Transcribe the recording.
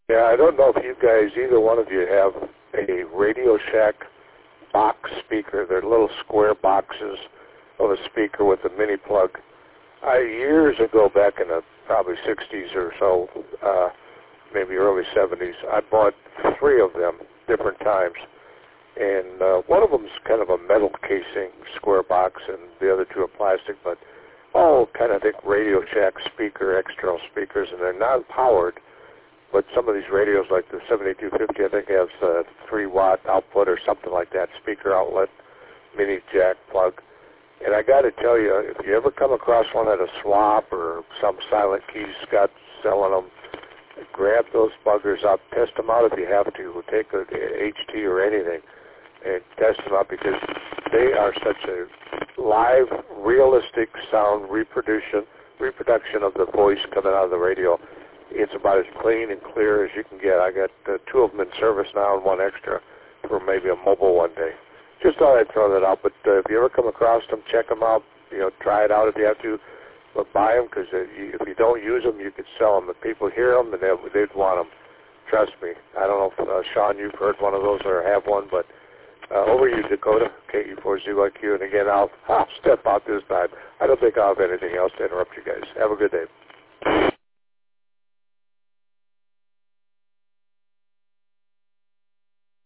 Yeah, I don't know if you guys, either one of you, have a Radio Shack box speaker. They're little square boxes of a speaker with a mini plug. Years ago, back in the probably 60s or so, maybe early 70s, I bought 3 of them, different times. And one of them is kind of a metal casing, square box, and the other 2 are plastic, but all kind of think Radio Shack speaker, external speakers, and they're non-powered. But some of these radios, like the 7250, I think has a 3-watt output or something like that, speaker outlet, mini jack plug. And I got to tell you, if you ever come across one at a swap or some Silent Keys Scott selling them, grab those buggers up, test them out if you have to. Take a HT or anything and test them out, because they are such a live, realistic sound reproduction of the voice coming out of the radio. It's about as clean and clear as you can get. I got 2 of them in service now and 1 extra for maybe a mobile one day. Just thought I'd throw that out. But if you ever come across them, check them out. Try it out if you have to. But buy them, because if you don't use them, you could sell them. If people hear them, and they'd want them. Trust me. I don't know if, Sean, you've heard one of those or have one, but over you, Dakota, KE4ZYQ. And again, I'll step out this time. I don't think I'll have anything else to interrupt you guys. Have a good day.